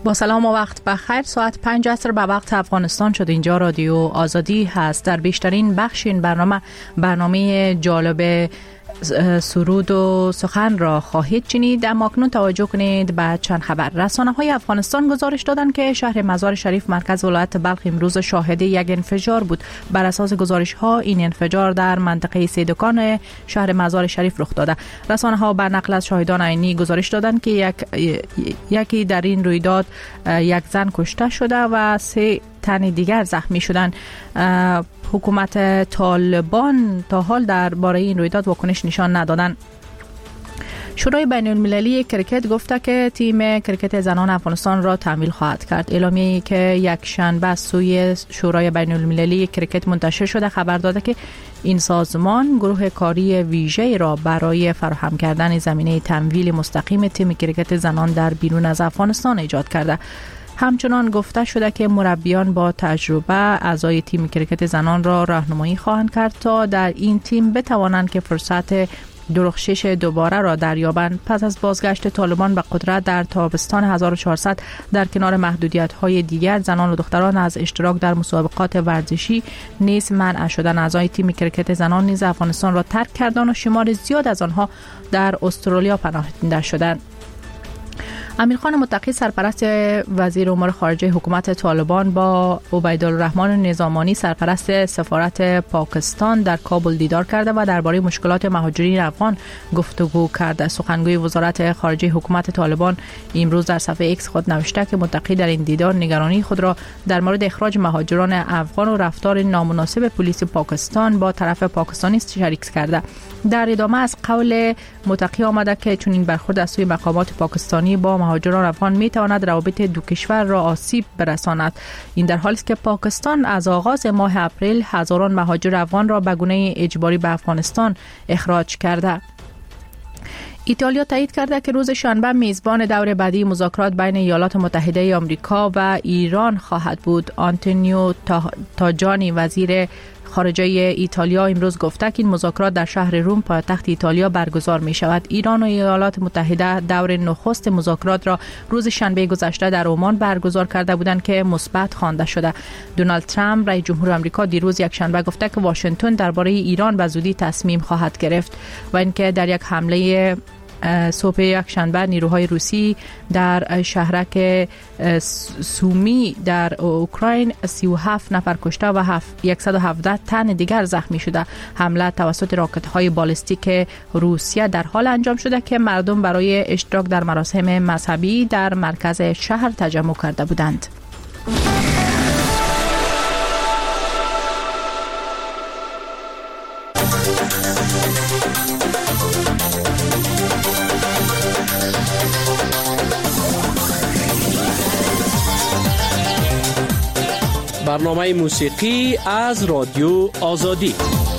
با سلام و وقت بخیر. ساعت 5 عصر به وقت افغانستان شد. اینجا رادیو آزادی هست. در بیشترین بخش این برنامه جالب سرود و سخن را خواهید شنید. اما اکنون توجه کنید به چند خبر. رسانه‌های افغانستان گزارش دادند که شهر مزار شریف مرکز ولایت بلخ امروز شاهد یک انفجار بود. بر اساس گزارش‌ها این انفجار در منطقه سیدکان شهر مزار شریف رخ داده. رسانه‌ها به نقل از شاهدان عینی گزارش دادند که یکی در این رویداد یک زن کشته شده و 3 تن دیگر زخمی شدند. حکومت طالبان تا حال درباره این رویداد واکنش نشان ندادند. شورای بین المللی کرکت گفته که تیم کرکت زنان افغانستان را تحمیل خواهد کرد. اعلامیه‌ای که یک شنبه از سوی شورای بین المللی کرکت منتشر شده خبر داده که این سازمان گروه کاری ویژه‌ای را برای فراهم کردن زمینه تمویل مستقیم تیم کرکت زنان در بیرون از افغانستان ایجاد کرده. همچنان گفته شده که مربیان با تجربه اعضای تیم کرکت زنان را راهنمایی خواهند کرد تا در این تیم بتوانند که فرصت درخشش دوباره را دریابند. پس از بازگشت طالبان به قدرت در تابستان 1400 در کنار محدودیت‌های دیگر زنان و دختران از اشتراک در مسابقات ورزشی نیز منع شدند. اعضای تیم کرکت زنان نیز افغانستان را ترک کردند و شمار زیاد از آنها در استرالیا پناهنده شدند. امیرخان متقی سرپرست وزیر امور خارجه حکومت طالبان با عبیدالرحمن نظامانی سرپرست سفارت پاکستان در کابل دیدار کرده و درباره مشکلات مهاجرین افغان گفتگو کرده. سخنگوی وزارت خارجه حکومت طالبان امروز در صفحه ایکس خود نوشته که متقی در این دیدار نگرانی خود را در مورد اخراج مهاجران افغان و رفتار نامناسب پلیس پاکستان با طرف پاکستانی شریک کرده. در ادامه از قول متقی آمده که چون این برخورد از سوی مقامات پاکستانی با مهاجران افغان می تواند روابط دو کشور را آسیب برساند. این در حالی است که پاکستان از آغاز ماه اپریل هزاران مهاجر افغان را به گونه اجباری به افغانستان اخراج کرده. ایتالیا تایید کرده که روز شنبه میزبان دور بعدی مذاکرات بین ایالات متحده آمریکا و ایران خواهد بود. آنتونیو تاجانی وزیر خارجه ایتالیا امروز گفته که این مذاکرات در شهر روم پایتخت ایتالیا برگزار می شود. ایران و ایالات متحده دور نخست مذاکرات را روز شنبه گذشته در عمان برگزار کرده بودند که مثبت خوانده شده. دونالد ترامپ رئیس جمهور آمریکا دیروز یک شنبه گفته که واشنگتن درباره ایران به زودی تصمیم خواهد گرفت و اینکه در یک حمله صبح یک شنبه نیروهای روسی در شهرک سومی در اوکراین 37 نفر کشته و 117 تن دیگر زخمی شده. حمله توسط راکت‌های بالستیک روسیه در حال انجام شده که مردم برای اشتراک در مراسم مذهبی در مرکز شهر تجمع کرده بودند. برنامه موسیقی از رادیو آزادی.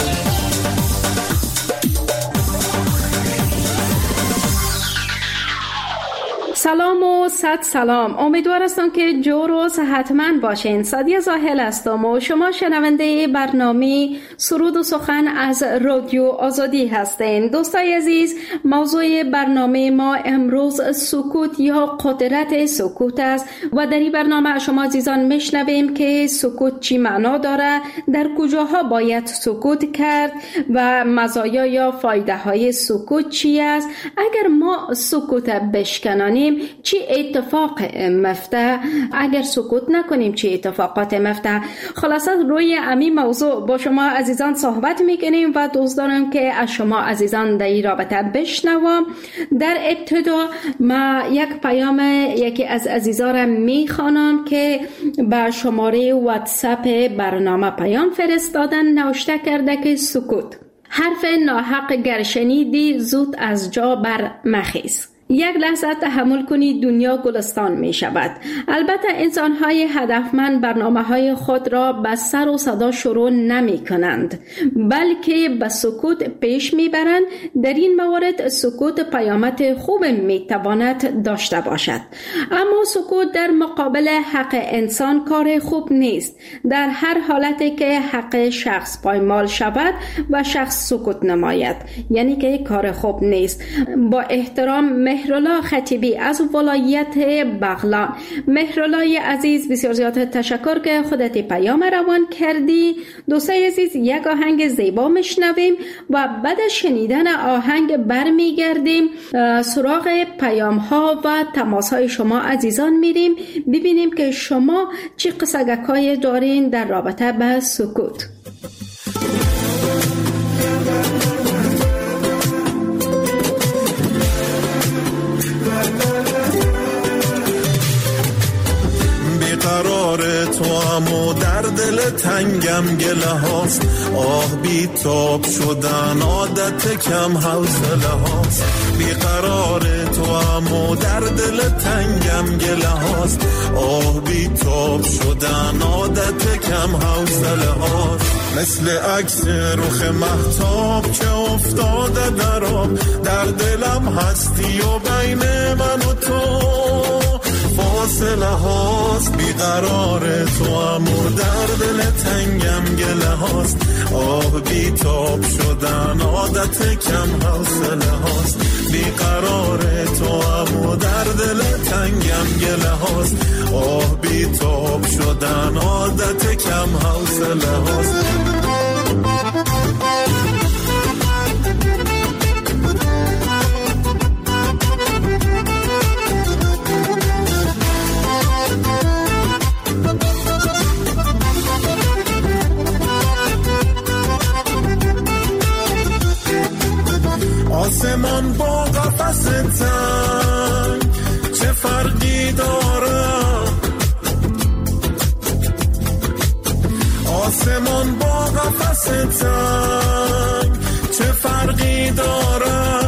سلام و صد سلام. امیدوار هستم که جور و صحتمند باشین. سادیه زاهل هستم و شما شنونده برنامه سرود و سخن از رادیو آزادی هستین. دوستای عزیز، موضوع برنامه ما امروز سکوت یا قدرت سکوت است و در این برنامه شما عزیزان میشنویم که سکوت چی معنا داره، در کجاها باید سکوت کرد و مزایا یا فایده های سکوت چی است. اگر ما سکوت بشکنانیم چی اتفاق مفته، اگر سکوت نکنیم چی اتفاقات مفته. خلاصه روی همین موضوع با شما عزیزان صحبت میکنیم و دوست دارم که از شما عزیزان در این رابطه بشنوم. در ابتدا ما یک پیام یکی از عزیزان را میخوانم که به شماره واتساپ برنامه پیام فرستادن. نوشته کرده که سکوت، حرف ناحق گر شنیدی زود از جا بر مخیز. یک لحظه تحمل کنید، دنیا گلستان می شود. البته انسان های هدفمند برنامه های خود را به سر و صدا شروع نمی کنند، بلکه به سکوت پیش می برند. در این موارد سکوت پیامد خوب می تواند داشته باشد، اما سکوت در مقابل حق انسان کار خوب نیست. در هر حالتی که حق شخص پایمال شود و شخص سکوت نماید، یعنی که کار خوب نیست. با احترام مهرالله خطیبی از ولایت بغلان. مهرالله عزیز، بسیار زیاد تشکر که خودت پیام روان کردی. دوستای عزیز، یک آهنگ زیبا میشنویم و بعد از شنیدن آهنگ برمیگردیم سراغ پیام ها و تماس های شما عزیزان میریم ببینیم که شما چی قصگک های دارین در رابطه به سکوت. قرار تو امو در دل تنگم گله هاست، آه بی تاب شدن عادت کم حوصله هاست. بی قرار تو امو در دل تنگم گله هاست، آه بی تاب شدن عادت کم حوصله هاست. مثل عکس رخ مهتاب که افتاده در آب، در دلم هستی و بین من و تو فاصله هاست. بیقرار تو امو در دل تنگم گله هاست، آه بی تاب شدن عادت کم حوصله هاست. بیقرار تو امو در دل تنگم گله هاست، آه بی تاب شدن عادت کم حوصله هاست. آسمان با قفس تنگ چه فرقی داره؟ آسمان با قفس تنگ چه فرقی داره؟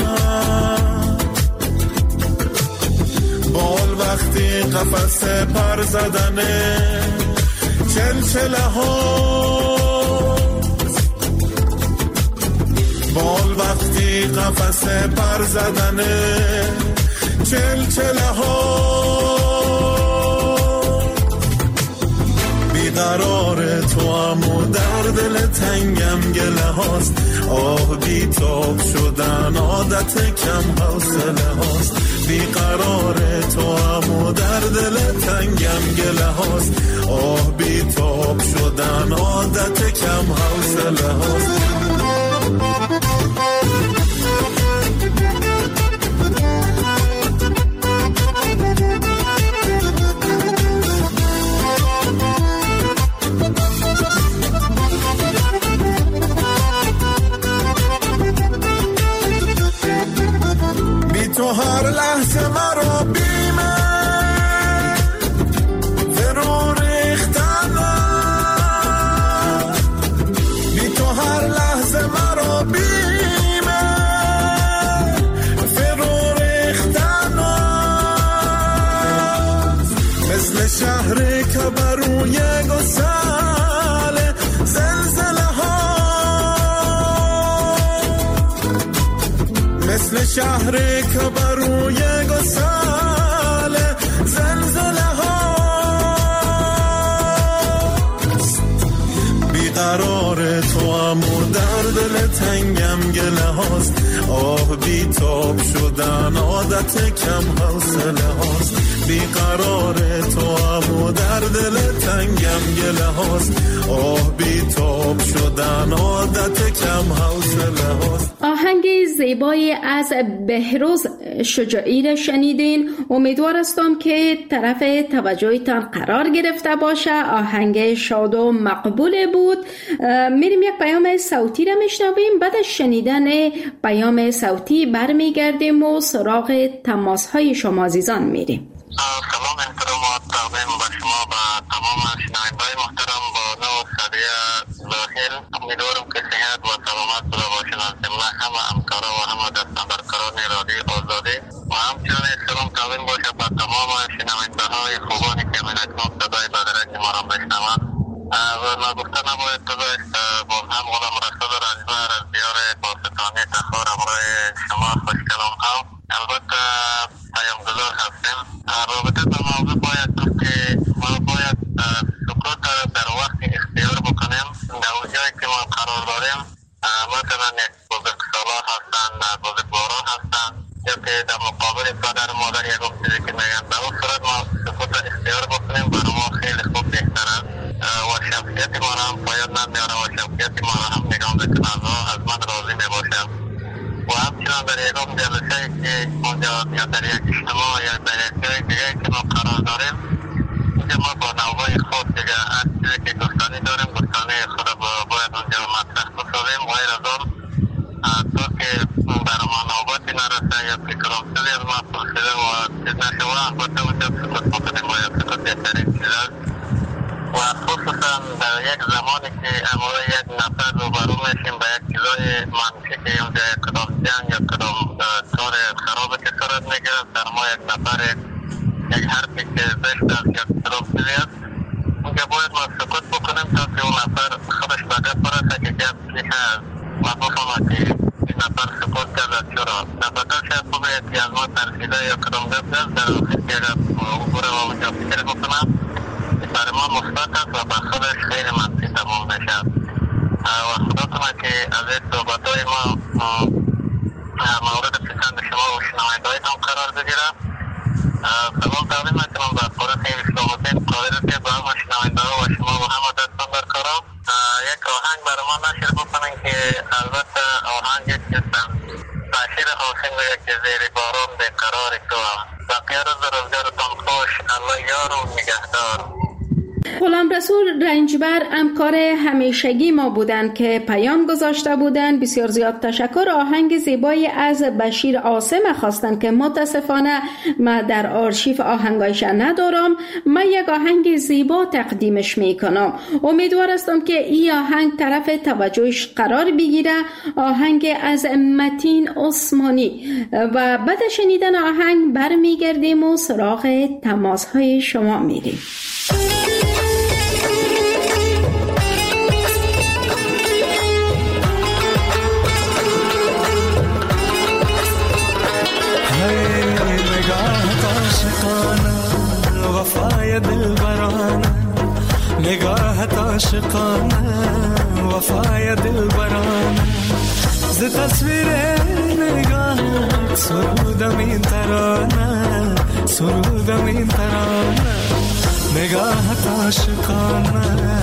بال وقتی قفس پر زدنه چلچله ها، بال وقتی قفس پر زدنه چلچله ها. بیقرار تو امو در دل تنگم گله هاست، آه بی تاب شدن عادت کم حوصله هاست. بیقرار تو امو در دل تنگم گله هاست، آه بی تاب شدن عادت کم حوصله هاست. تو هر لحظه مرا بیمه فرو ریختنه، بی تو هر لحظه مرا بیمه فرو ریختنه. مثل شهری که بروی گسل زلزله ها، مثل شهری که بروی گسل زلزله هاست. بیقرار تو امو در دل تنگم گله هاست، آه بی تاب شدن عادت کم حوصله هاست. بیقرار تو امو در دل تنگم گله هاست، آه بی تاب شدن عادت کم حوصله هاست. آهنگ زیبایی از بهروز شجاعی را شنیدین. امیدوار هستم که طرف توجهتان قرار گرفته باشه. آهنگ شاد و مقبول بود. میریم یک پیام صوتی را میشنویم. بعد از شنیدن پیام صوتی برمیگردیم و سراغ تماس های شما عزیزان میریم. سلام احترامات تقدیم به شما و تمام شنوندگان محترم با نو سریع ظاهر. امیدوارم که صحت و سلامت بوده باشین از جمله همه همکارا و همه دستاندرکاران رادیو آزادی و همچنین سلام تقدیم باشه به تمام شنونده‌های خوبانی که من اکنون صدای بدرک ما را بشنوند و نگفته نباید گذاشت. با هم غلام رسول رجبر از دیار باستانی تخار امروی شما خوشکلام ها البته پیامگذار هستیم. رابطه به موضوع باید گفت که ما باید سکوت در وقت اختیار بکنیم. در جایی که ما قرار داریم مثلا یک بزرگسالان هستند، بزرگواران هستند یا که در مقابل که اونجا یا در یک اجتماع یا در یک جای دیگه که ما قرار داریم، اینجا ما با نوای خود دیگه هر چیزی که گفتانی داریم گفتانی خود باید اونجا مطرح بسازیم. غیر از اون تا که برای ما نوبتی نرسه یا فکرام چیزی از ما پرسیده و چیز نشوه، البته اونجا سکوت بکنیم و یا سکوت بهترین چیز است. و خصوصا در یک زمانی که امور یک نفر روبرو میشیم به یک چیزای منفی که اونجا کدام جنگ یا کدام کار خرابه که صورت میگیره، در ما یک نفر یک حرفی که زشت است یا خراب چیزی است، اونجا باید ما سکوت بکنیم تا که اون نفر خودش به گپ برسه که گپ چی هست و بفهمه که این نفر سکوت کرده چرا. نفتا شاید خوبه که از ما ترسیده یا کدام گپ است، در آخر که اگر عبور و اونجا فکر بکنم برای ما مثبت است و به خودش خیلی منفی تمام نشد. و خدا کنه که از این صحبتهای ما مورد پسند شما و شنونده‌های هم قرار بگیره. سلام تقدیم میکنم به پروژه اسلام الدین قادری که با هم شنونده‌ها و شما و همه دستان در کارم. یک آهنگ برای ما نشر بکنیم که البته آهنگی که بشیر حسین میگه که زیر باران بیقرار تو بقیه روز روزگارتان خوش، الله یار و نگهدار. غلامرسول رنجبر همکار همیشگی ما بودند که پیام گذاشته بودند. بسیار زیاد تشکر. آهنگ زیبایی از بشیر عاصم خواستند که متاسفانه ما در آرشیف آهنگایش ندارم. من یک آهنگ زیبا تقدیمش میکنم. امیدوار هستم که این آهنگ طرف توجهش قرار بگیره. آهنگ از متین عثمانی. و بعد شنیدن آهنگ برمیگردیم و سراغ تماس های شما میریم. وفای دلبرانه نگاهت عاشقانه وفای دلبرانه ز تصویر نگاهت سرودم این ترانه سرودم این ترانه نگاهت عاشقانه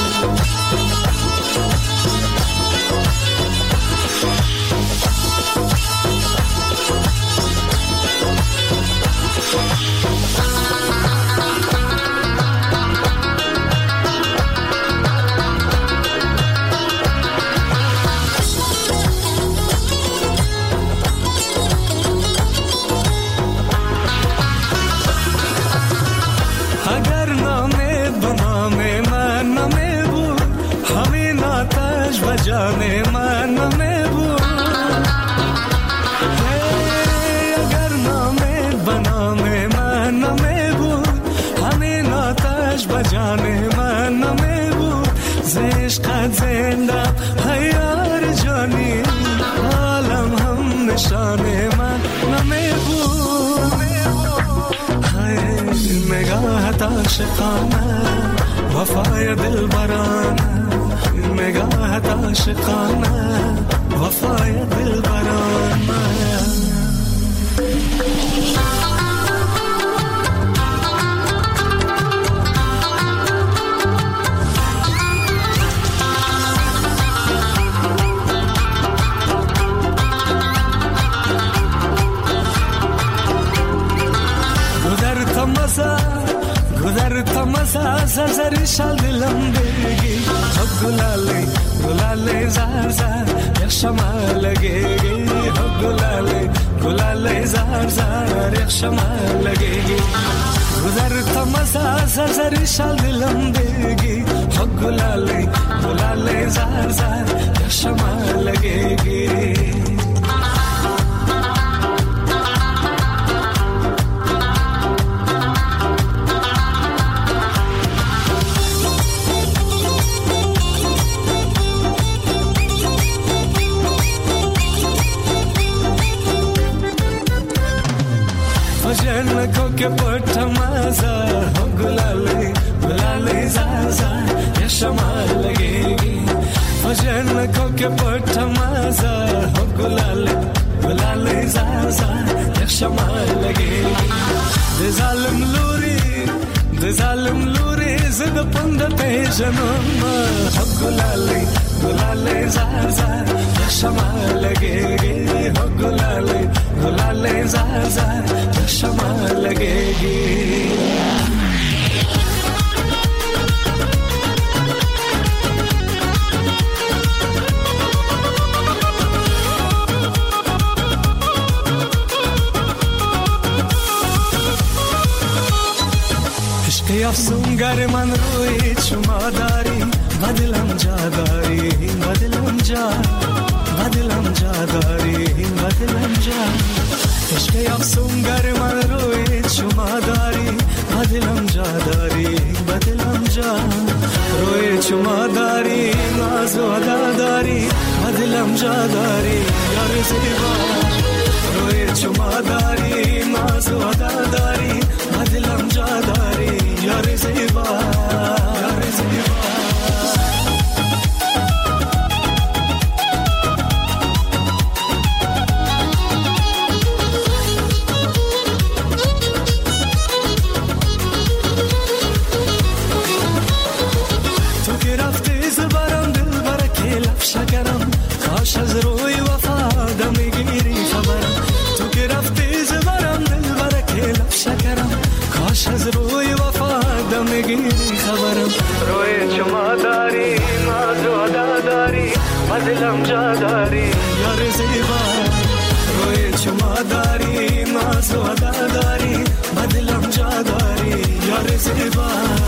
जाने मन में वो अगर नामे बना में मन में वो हमें नाताश बजाने मन में वो इश्क जिंदा है यार जानी आलम हम निशाने मन में वो है निगाह आशिकाना वफाय दिलबराना نگاهت عاشقانه وفای دلبرانه गुजरता मजा जरी शाल दिलम देगी हो गुलाले गुलाले जार जार यक्षमा लगेगी हो गुलाले गुलाले जार जार यक्षमा लगेगी गुजरता मजा जरी शाल दिलम देगी हो गुलाले गुलाले जार जार यक्षमा लगेगी को के पट मजा हो गुलाले गुलाले जार जार यक्षमा लगेगी भजन को के पट मजा हो गुलाले गुलाले जार जार यक्षमा लगेगी दे जालिम लूरी जिद पंद पे जन्म हो गुलाले गुलाले जार जार यक्षमा लगेगी हो गुलाले गुलाले ले ज़ाज़ा चश्मा लगेगी इश्क़ अफ़सूंगर मन रोए चुमादारी बदलम जादारी बदलम जा बदलम जादारी बदलम जा इश्क़ अफ़सूंगर मन रोए चुमादारी बदलम जादारी बदलम जा रोए चुमादारी नाज़ो अदादारी बदलम जादारी यार ज़ेबा रोए चुमादारी नाज़ो अदादारी बदलम जादारी यार ज़ेबा यार ज़ेबा شکرم کاش از روی وفا دم گیری خبرم تو که رفتی زبرم دل برکه لب شکرم کاش از روی وفا دم گیری خبرم روی چما داری ناز و ادا داری بدلم جا داری یار زیبا روی چما داری ناز و ادا داری بدلم جا داری یار زیبا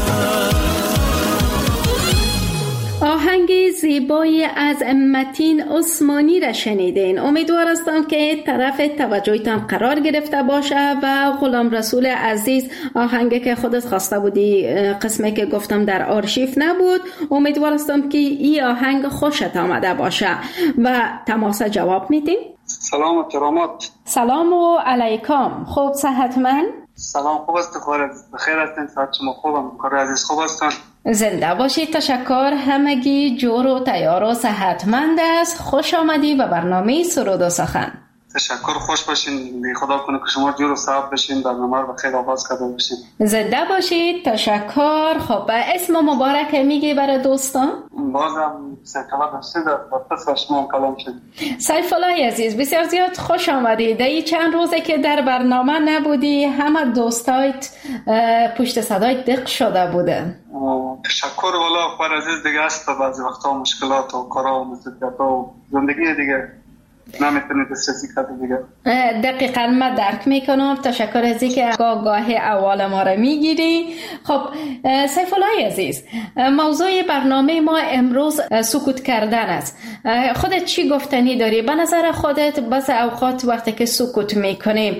آهنگ زیبایی از متین عثمانی را شنیدین. امیدوار هستم که طرف توجهتان قرار گرفته باشه و غلام رسول عزیز آهنگی که خودت خواسته بودی قسمی که گفتم در آرشیو نبود. امیدوار هستم که این آهنگ خوشت آمده باشه و تماس جواب میدیم. سلام و کرامات. سلام و علیکم. خوب صحتمند؟ سلام خوب است خواهر بخیر هستین صحت شما خوبم کار عزیز خوب هستن زنده باشید تشکر همگی جور و تیار و صحتمند است خوش آمدی به برنامه سرود و سخن تشکر خوش باشین خدا کنه که شما جور و صحت باشین برنامه رو بخیر آغاز کرده باشین زنده باشید تشکر خب اسم مبارک میگی برای دوستان بازم سیفالله داشته در پس شما کلام شد سیفالله عزیز بسیار زیاد خوش آمدی در این چند روزه که در برنامه نبودی همه دوستایت پشت صدای دق شده بوده تشکر والا خواهر عزیز دیگه است بعضی وقتا مشکلات و کارا و مسئولیت و زندگی دیگه نمیتونید دسترسی کرده دیگه دقیقاً من درک میکنم تشکر از اینکه گاه اول ما را میگیری خب سیفالله عزیز موضوع برنامه ما امروز سکوت کردن است خودت چی گفتنی داری به نظر خودت بس اوقات وقتی که سکوت میکنیم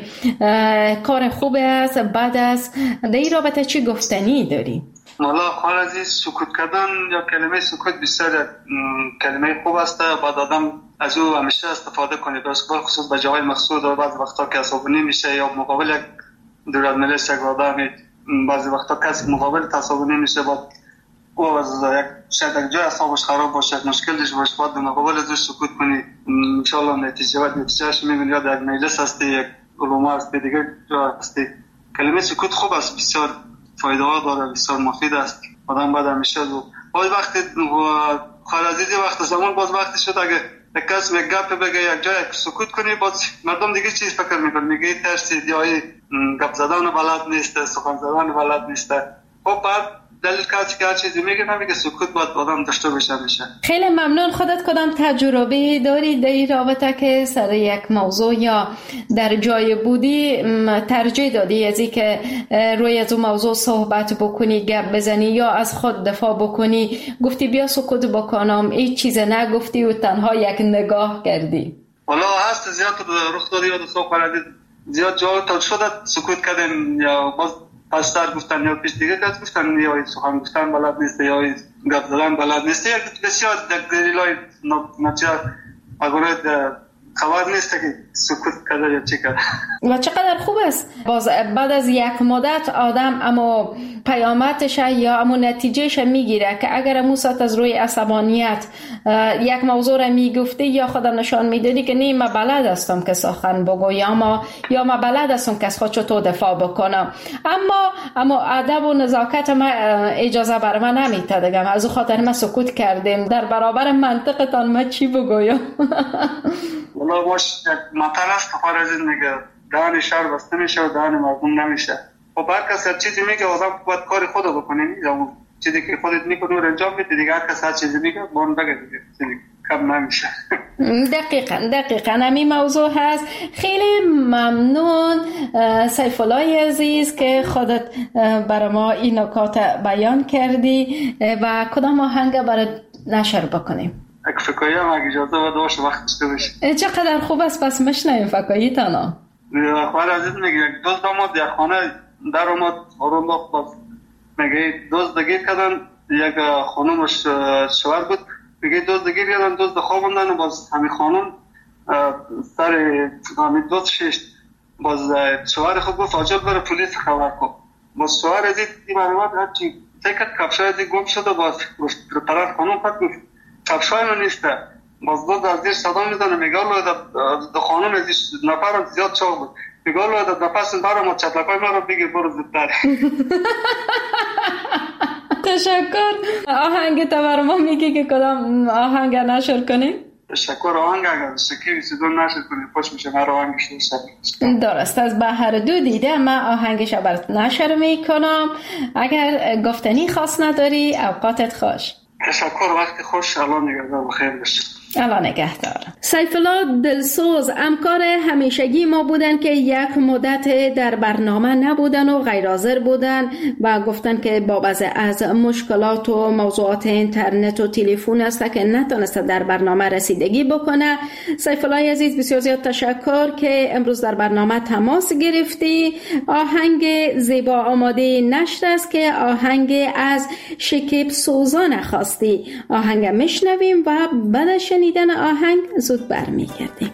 کار خوب است بد است در این رابطه چی گفتنی داری والا خواهر عزیز سکوت کردن یا کلمه سکوت بسیار کلمه خوب است بعد آدم از او همیشه استفاده کنید خصوص به جاهای مخصوص و بعضی وقتا که عصبانی میشه یا مقابل یک دولت ملت یک آدمی بعضی وقتا کسی مقابل عصبانی میشه بعد او از یک شاید یک جای اعصابش خراب باشه مشکلش باشه بعد مقابل ازش سکوت کنی ان شاء الله نتیجهش میبینی یا یک مجلس هستی یک علما هستی دیگه جا هستی کلمه سکوت خوب است بسیار فایده ها داره بسیار مفید است آدم باید همیشه باز وقتی خواهر عزیزی وقت زمان باز وقتی شد اگه یک کس یک گپ بگه یک جای سکوت کنی باز مردم دیگه چیز فکر میکنه میگه ترسید یا گپ زدن بلد نیست سخن زدن بلد نیست خب بعد دلیل کسی که هر چیزی میگه نمیگه سکوت باید آدم داشته باشه میشه خیلی ممنون خودت کدام تجربه داری در این رابطه که سر یک موضوع یا در جای بودی ترجیح دادی از این که روی از اون موضوع صحبت بکنی گپ بزنی یا از خود دفاع بکنی گفتی بیا سکوت بکنم هیچ چیز نگفتی و تنها یک نگاه کردی والا هست زیاد رخ دادی یا دوستان خواهردید زیاد جا تا شده سکوت کردن یا باز پستر گفتن یا پیش دیگه کس گفتن یا سخن گفتن بلد نیست یا گپ زدن بلد نیست یا بسیار دلیلای نچار اگر خبر نیست که سکوت کرده یا چی کرده و چقدر خوب است باز بعد از یک مدت آدم اما پیامتش یا اما نتیجهش میگیره که اگر امو ساعت از روی عصبانیت یک موضوع را میگفتی یا خود نشان میدادی که نه من بلد هستم که سخن بگویم یا من بلد هستم که از خود چطور دفاع بکنم اما ادب و نزاکت ما اجازه بر من نمیده دیگه از او خاطر ما سکوت کردیم در برابر منطقتان ما چی بگویم والله باش مثلا است خارج میگه دهن شهر بسته میشه و دهن مردم نمیشه. خب هر کس هر چیزی میگه آدم باید کار خود رو بکنه، اون چیزی که خودت میکنی رو انجام بده دیگه. هر کس هر چیزی میگه بون بگه دیگه کم نمیشه. دقیقاً همین موضوع هست. خیلی ممنون سیف الله عزیز که خودت برای ما این نکات بیان کردی و کدام آهنگ برای نشر بکنیم؟ فکایی هم اگه اجازه بده باشه وقت داشته باشی. چقدر خوب است، پس مشنویم فکایی تانا. خواهر عزیز میگه یک دوست آمد یک خانه در آمد آرون داخت باز میگه دوست دگیر کردن، یک خانومش شوهر بود، میگه دوست دگیر کردن، دوست خوابوندن، باز همین خانوم سر همین دوست ششت، باز شوهر خود گفت آجاب بره پولیس خبر کن. باز شوهر عزیز این معلومات هرچی تکت کفشای عزیز گم شده، باز گفت طرف خانوم خود گفت کفشای من نیسته. باز دوست از دیر صدا میزنه میگه دو خانوم عزیز نفرم زیاد چاق بود، میگه الله نفس برام چطلقای ما رو بگیر برو زودتر. تشکر. آهنگ تا برای ما میگی که کدام آهنگ نشر کنیم؟ تشکر. آهنگ اگر سکی سیدون نشر کنیم خوش میشه. هر آهنگش رو درست از بهر دو دیده من آهنگش رو برات نشر میکنم. اگر گفتنی خاص نداری اوقاتت خوش. تشکر. وقتی خوش. الان نگهدار بخیر بشه. الان نگهدار. سیف الله دلسوز همکار همیشگی ما بودن که یک مدت در برنامه نبودن و غیر حاضر بودن و گفتن که با بعضی از مشکلات و موضوعات اینترنت و تلفن است که نتونسته در برنامه رسیدگی بکنه. سیف الله عزیز بسیار زیاد تشکر که امروز در برنامه تماس گرفتی. آهنگ زیبا آماده نشر است که آهنگ از شکیب سوزان خواستی. آهنگ میشنویم و بعد شنیدن آهنگ زود برمیگردیم.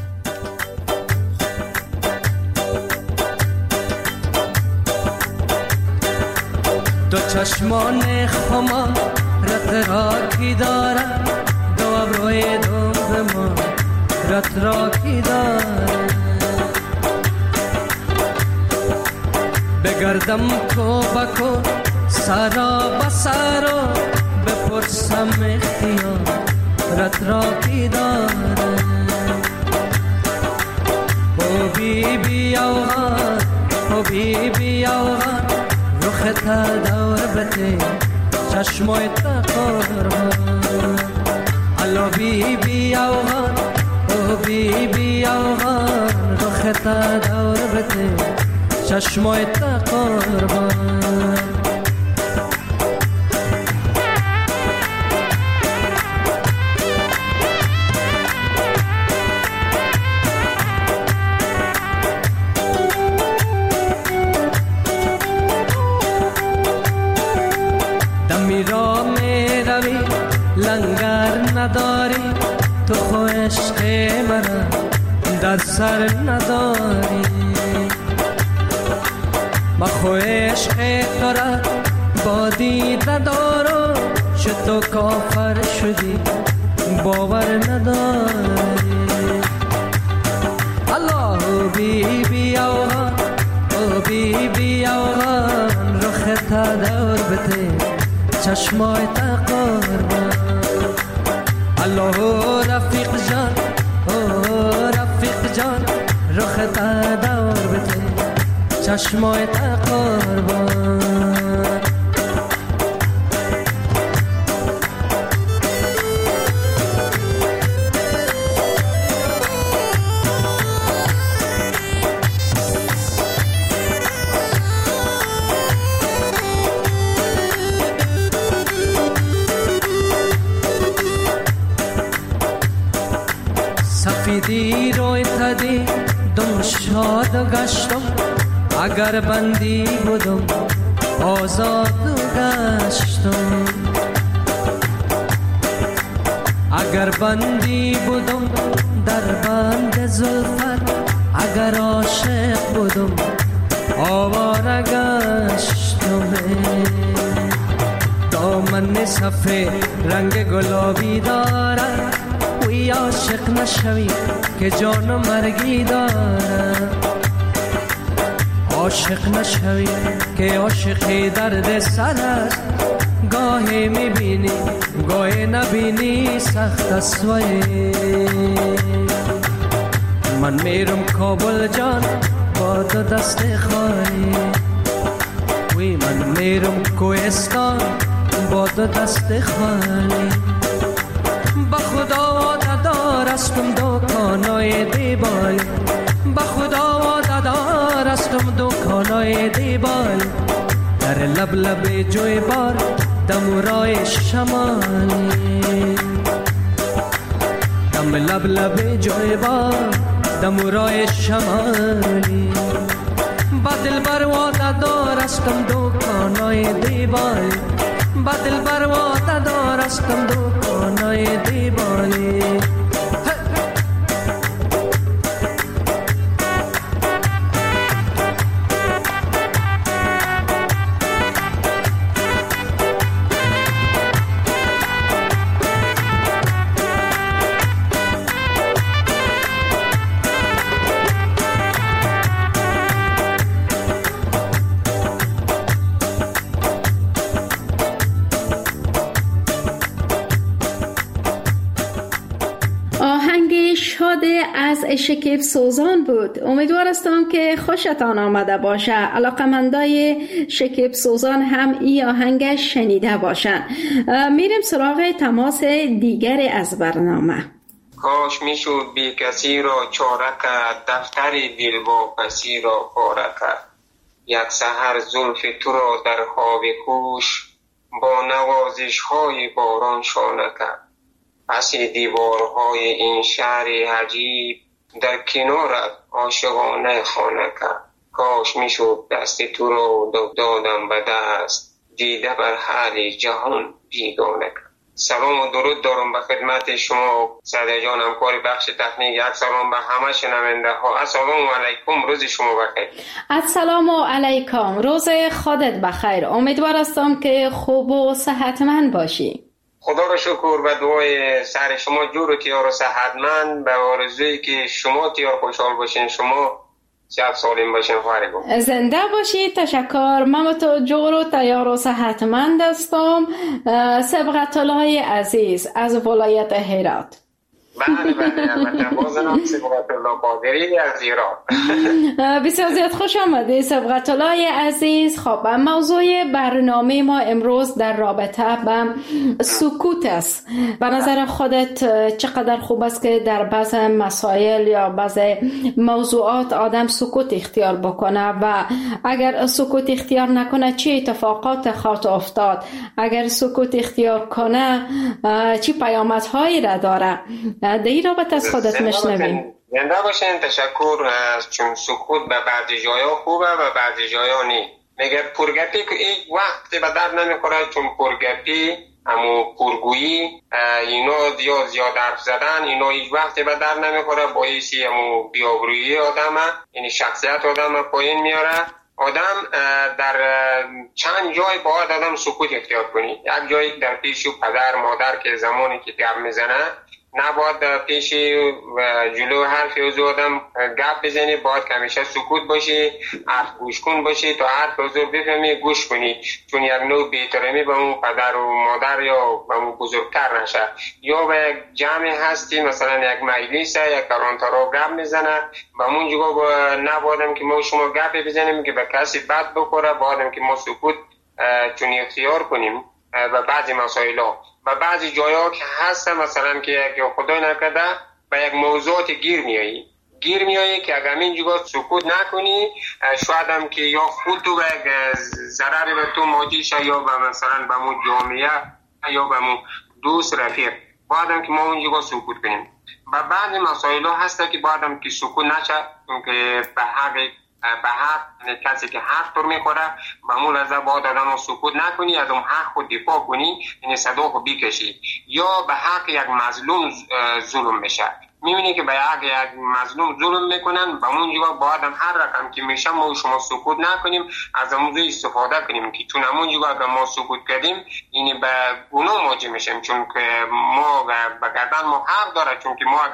دو چشمان خما رت راکی دارن، دو ابروی دنب ما رت راکی دارن. بگردم کو بکو سرا بسرا بپرسم اختیار رت راکی داره. او بی بی آوان، او بی بی آوان، رخ تا دور بته چشمای تا قربان. الو بی بی آوان، او بی بی آوان، رخ تا دور بته چشمای تا قربان. لنگر نداری تو خو عشق مرا در سر نداری. ما خو عشق تو را با دیده دارم، چه تو کافر شدی باور نداری. الله بی بی آوان، او بی بی آوان، رخ تا دور بته چشمای تا قربان. الله رفیق جان، او رفیق جان، رخ تا دور بته چشمای تا قربان. سفیدی روی تدی دم شاد گشتم، اگر بندی بودم آزاد گشتم. اگر بندی بودم در بند زلفت، اگر عاشق بودم آواره گشتم. دامن سفید رنگ گلابی دارد، وی عاشق نشوی که جان مرگی دارد. عاشق نشوی که عاشقی درد سر است، گاهی میبینی گاهی نبینی سخت است. وی من من میرم کابل جان با دو دست خالی، وی من میرم کوهستان با دو دست خالی. با خدا وعده رستم دکانای دیبال، با خدا وعده رستم دکانای دیبال. در لب لب جوی بار دمورای شمالی، دم لب لب جوی بار دمورای شمالی. با دل بر وعده دارستم دکانای دیبال، با دل بر وعده دارستم دکانای دیبالی. از شکیب سوزان بود. امیدوار هستم که خوشتان آمده باشه. علاقمندای شکیب سوزان هم ای آهنگش شنیده باشن. میریم سراغ تماس دیگری از برنامه. کاش میشد بی کسی را چاره کرد، دفتر دل با کسی را پاره کرد. یک سحر زلف تو را در خواب کوش، با نوازش های باران شانه کرد. پس دیوارهای این شهر عجیب، در کنارت عاشقانه خانه کرد. کاش میشد دست تو را دادم به دست، دیده بر حال جهان بیگانه کرد. سلام و درود دارم به خدمت شما سعدی جان، همکار بخش تکنیک. یک سلام به همه شنونده ها. السلام علیکم، روز شما بخیر. السلام علیکم، روز خودت بخیر. امیدوار هستم که خوب و صحتمند باشی. خدا را شکر و دعای سر شما جور و تیار و صحتمند، به آرزویی که شما تیار خوشحال باشین، شما صحت سالم باشین. خواهرگم زنده باشی. تشکر. من تو جور و تیار و صحتمند هستم. سبقت الله عزیز از ولایت هرات. بله بازنام سبقت الله قادری از ایران. بسیار زیاد خوش آمده سبقت الله عزیز. خب موضوع برنامه ما امروز در رابطه به سکوت است. به نظر خودت چقدر خوب است که در بعض مسائل یا بعض موضوعات آدم سکوت اختیار بکنه و اگر سکوت اختیار نکنه چه اتفاقات خواهد افتاد؟ اگر سکوت اختیار کنه چه پیامدهایی را داره؟ در این رابطه از خودت مشنویم. زنده باشین. تشکر. چون سکوت به بعضی جایا خوبه و بعضی جایا نی. مگر پرگپی که یک وقت به درد نمیخوره، چون پرگپی همو پرگویی اینا زیاد حرف زدن اینا هیچ وقت به درد نمیخوره، باعثی همو بیابرویی آدمه، یعنی شخصیت آدم پایین میاره. آدم در چند جای باید آدم سکوت اختیار کنی. یک جایی در پیش پدر مادر که زمانی که گپ میزنه نباید پیش جلو حرف اوزو آدم گپ بزنی، باید همیشه سکوت باشی، حرف گوش کن باشی تا حرف اوزو بفهمی گوش کنی، چون یک نوع بی‌احترامی به اون پدر و مادر یا به اون بزرگتر نشه. یا به یک جمع هستی، مثلا یک مجلسه، یک کلانترا گپ میزنه، به اون جگه نبایدم که ما شما گپ بزنیم که به کسی بد بخوره، بایدم که ما سکوت چون اختیار کنیم و بعضی مسائل ها و بعضی جایا که هست مثلا که خدای نکرده به یک موضوعات گیر میایی که اگر این جگه سکوت نکنی شاید هم که یا خود تو به یک ضرر به تو موجی شه، یا به مثلا به مو جامعه یا به مو دوست رفیق، باید هم که ما اون جگه سکوت کنیم. و بعضی مسائل ها هست که باید هم که سکوت نشه، که به حق کسی که حق طور میخوره به اون لحظه باید آدم سکوت نکنی، از اون حق خود دفاع کنی، یعنی صدا خود بکشی. یا به حق یک مظلوم ظلم میشه، میبینی که به حق یک مظلوم ظلم میکنن، به اون جگه باید هم هر رقم که میشه ما شما سکوت نکنیم، از اون استفاده کنیم، که چون همون جگه اگر ما سکوت کردیم یعنی به گناه مواجه میشیم، چون که ما به گردن ما حق داره، چون که ما